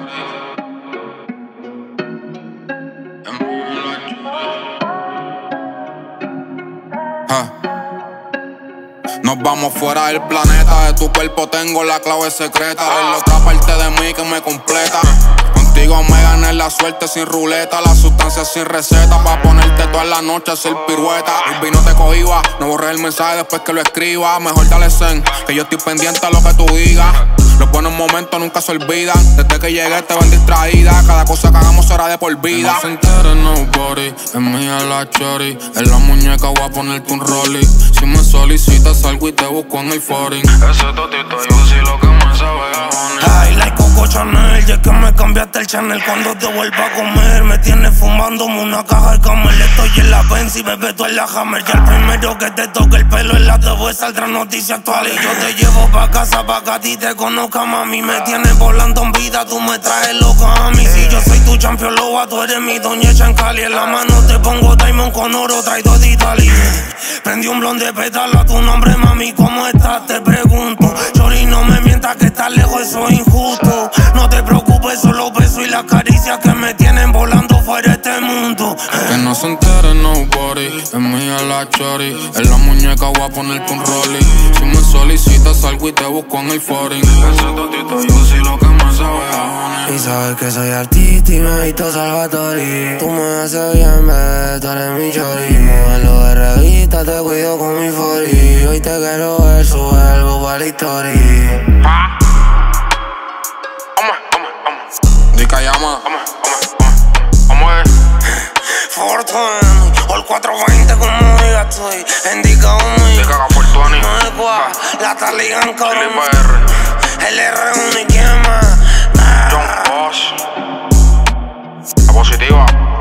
Nos vamos fuera del planeta, de tu cuerpo tengo la clave secreta. De la otra parte de mí que me completa. Contigo me gané la suerte sin ruleta, la sustancia sin receta, pa' ponerte toda la noche a hacer pirueta. El vino te cohiba, no borres el mensaje después que lo escriba. Mejor dale zen, que yo estoy pendiente a lo que tú digas. Los buenos momentos nunca se olvidan. Desde que llegué te ven distraída. Cada cosa que hagamos será de por vida. No se entere nobody, es mía la chori. En la muñeca voy a ponerte un rolly. Si me solicitas salgo y te busco en el foreign. Ese totito yo sí lo que me sabe a honey. Ay, like Coco Chanel, ya que me cambiaste el channel. Cuando te vuelva a comer me tienes fumándome una caja de camel. Estoy en la Benz y bebé tú en la Hammer. Ya el primero que te toque el pelo en la TV saldrá noticia actual. Y yo te llevo pa' casa pa' que a ti te conozca, mami. Me tienes volando en vida, tú me traes loca a mí. Si yo soy tu champion loba, tú eres mi doña hecha en Cali. En la mano te pongo diamond con oro traído de Italia. Prendí un blonde de pétalo a tu nombre, mami, ¿cómo estás? Te pregunto. Chori, no me mientas que estás lejos, eso es injusto. No te preocupes, solo besos y las caricias que me tienen volando fuera de este mundo. Que no se entere nobody, es mía la chori. En la muñeca voy a ponerte un rolly. Si me solicitas salgo y te busco en el foreign. Ese totito yo sí lo que me sabe a honey. Y sabes que soy artista y me visto Salvatori. Tú me haces bien, bebé, tú eres mi chori. Modelo de revista, te cuido con mi fori. Hoy te quiero ver, sube algo para la historia. Di que llama. Fortune, all 420 como diga estoy. Indica un Di que haga Fortuny. no es cuá, la taligan cabrón. LPR. El R1 y quién más. John Boss. La positiva.